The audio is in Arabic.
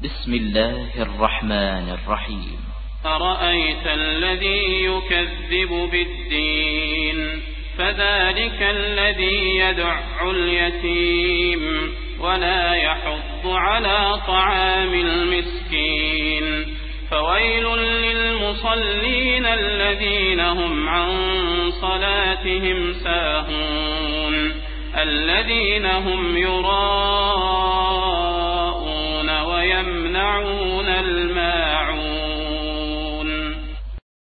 بسم الله الرحمن الرحيم. أرأيت الذي يكذب بالدين فذلك الذي يدع اليتيم ولا يحض على طعام المسكين فويل للمصلين الذين هم عن صلاتهم ساهون الذين هم يراءون